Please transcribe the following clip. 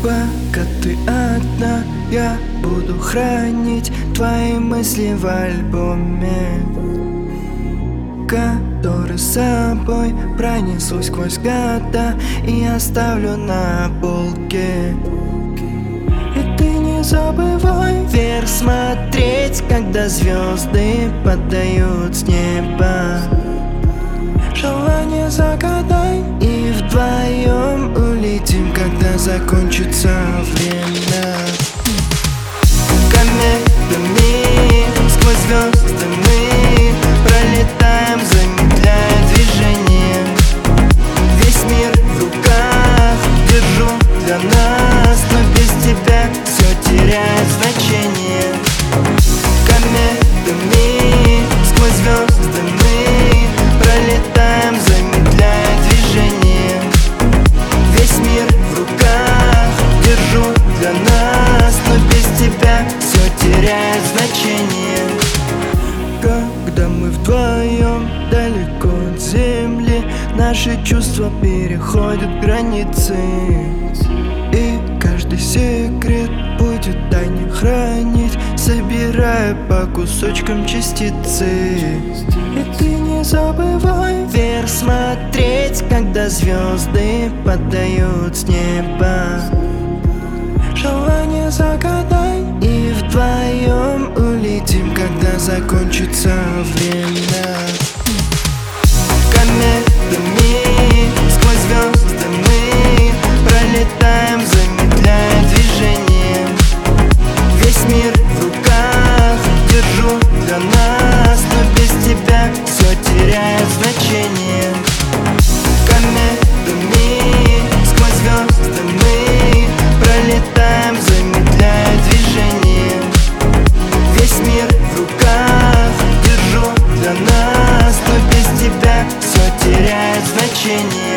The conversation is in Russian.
Пока ты одна, я буду хранить твои мысли в альбоме, который с собой пронесу сквозь года и оставлю на полке. И ты не забывай вверх смотреть, когда звезды падают с неба. Желание загадай и вдвоем улетим, когда закончится время. Кометами сквозь звезды мы пролетаем, замедляя движение. Весь мир в руках держу для нас, но без тебя все теряет значение. Кометами сквозь звезды мы пролетаем, замедляя движение. Весь мир в руках держу для нас, но без тебя все теряет значение. Когда мы вдвоем далеко от земли, наши чувства переходят границы, и каждый секрет будет тайне хранить, собирая по кусочкам частицы. И ты не забывай вверх смотреть, когда звезды падают с неба. Желание загадай и вдвоем улетим, когда закончится время. Кометами сквозь звезды мы пролетаем, замедляя движение. Весь мир в руках держу для нас, но без тебя все теряет значение. Кометами сквозь звезды мы пролетаем, замедляя движение. Весь мир в руках держу для нас, но без тебя все теряет значение.